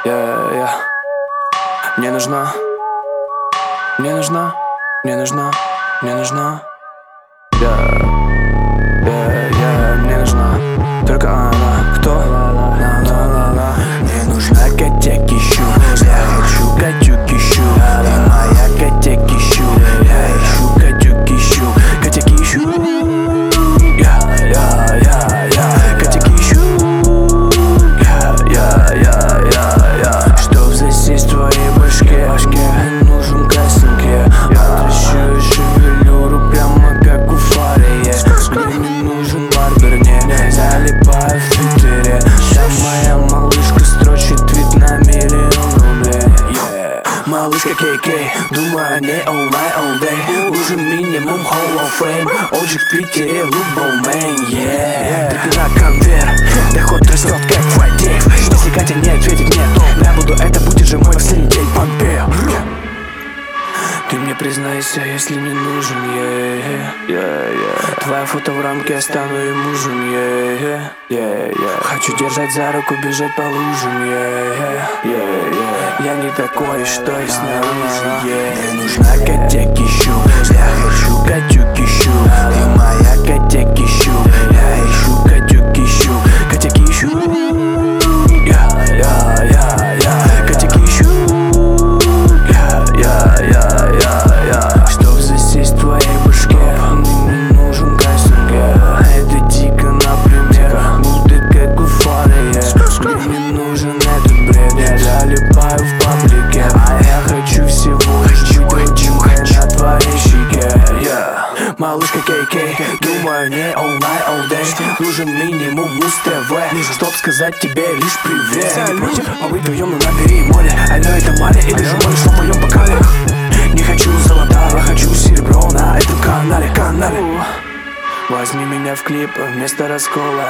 yeah. Мне нужна, мне нужна, мне нужна, мне нужна, мне нужна только она. Кто? Мне нужна Катя Кищу. Я хочу Катю Кищу. Ты моя Катя Кищу. Я ищу Катю Кищу. Катя Кищу. Катя Кищу. Чтоб засесть в твоей башке, мне нужен кастинг. Отращиваю шевелюру прямо как у Фария. Мне не нужен барбер, не залипаю в твиттере. Там моя малышка строчит твит на 1 000 000 рублей. Малышка KK, думаю о ней all night, all day. Нужен минимум Hall of Fame. Оджик в твиттере, лубоумейн, Только на конвейер, доход растет как Friday. Если Катя не ответит мне, то я буду, это будет же мой последний день Помпео. Ты мне признайся, если не нужен, Твоя фото в рамке, я стану и мужем, Хочу держать за руку, бежать по лужам, Я не такой, что и снаружи, Мне нужна Катя Кищу. Я хочу Катю Кищу. Ты моя Катя Кищу. Я ищу Катю Кищу. Катя Кищу. Катя Кищу. Чтоб засесть в твоей башке, мне не нужен кастинг. Это дико, например, будто как у Фария. Мне не нужен этот бред, я залипаю в паблике. А я хочу всего лишь быть на твоей щеке, Малышка KK, думаю о ней all night, all day. Нужен минимум Муз-ТВ, чтоб сказать тебе лишь привет. Не против побыть вдвоем, но набери море. Алло, это Мария, или же можешь в моем бокале. Не хочу золота, я хочу серебро на этом канале. Возьми меня в клип вместо раскола,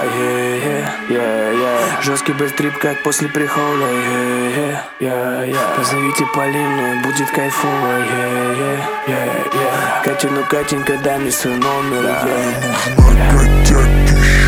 Жесткий бэк-трип, как после прихода, Позовите Полину, будет кайфово, Катя, ну Катенька, дай мне свой номер, Катя Кищу.